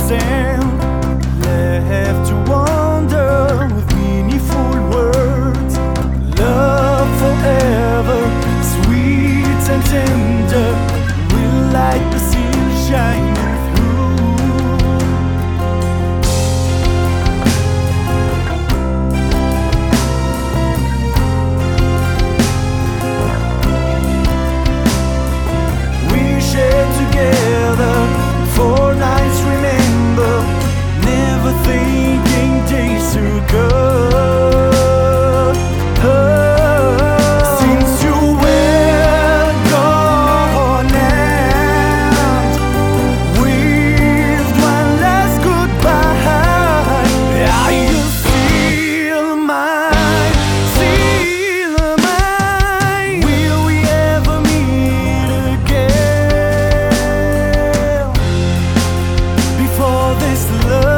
understand. Left to wonder with meaningful words. Love forever, sweet and tender, will light the sea shining through. We shared together 4 nights, remember, never thinking days to go. Since you were gone and with one last goodbye, are you still mine? Still mine? Will we ever meet again? Before this love